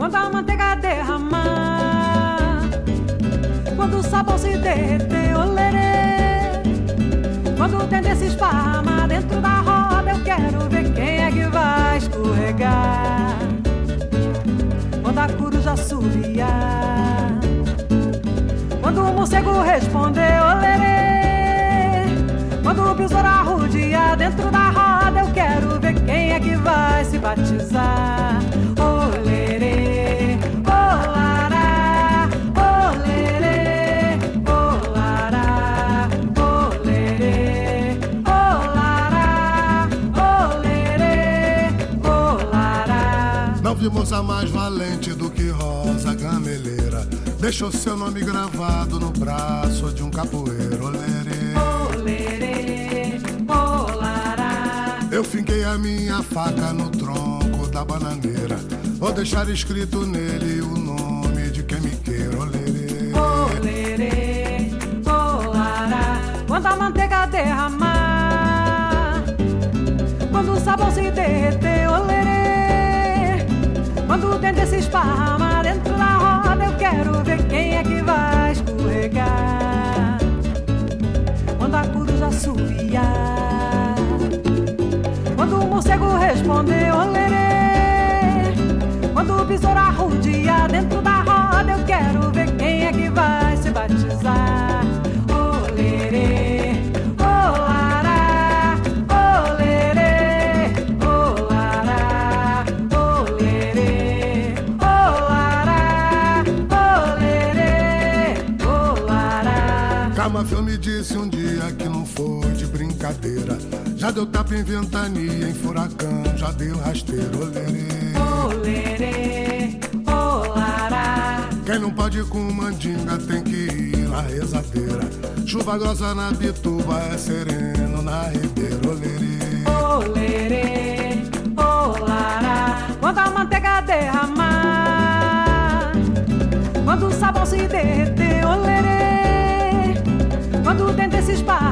quando a manteiga derramar, quando o sabão se derreter, olerê, quando o dente se esparramar dentro da roda, eu quero ver quem é que vai escorregar. Quando a coruja assoviar, quando o morcego responder, olerê, quando o besouro arrudear dentro da roda, eu quero ver quem é que vai se batizar. Olerê, olará, olerê, olará, olerê, olará, olerê, olará. Não vi moça mais valente do que Rosa Gameleira, deixou seu nome gravado no braço de um capoeiro. Olerê, olerê, olará. Eu finquei a minha faca no tronco da bananeira, vou deixar escrito nele o nome de quem me queira. Olerê, olerê, olará. Quando a manteiga derramar, quando o sabão se derreter, olerê, quando o dente se esparramar dentro da roda, eu quero ver quem é que vai escorregar. Quando a coruja assoviar, quando o morcego responder, olerê, quando o besouro arrudear dentro da roda, eu quero ver quem é que vai se batizar. Olerê, olará, olerê, olará, olerê, olará, olerê, olará. Camafeu me disse um dia que não foi de brincadeira, já deu tapa em ventania, em furacão, já deu rasteiro. Olerê, olerê, olará. Quem não pode ir com mandinga tem que ir na rezadeira, chuva grossa na Bituba é sereno na ribeira. Olerê, olerê, olará. Quando a manteiga derramar, quando o sabão se derreter, olerê, quando o dente se esparramar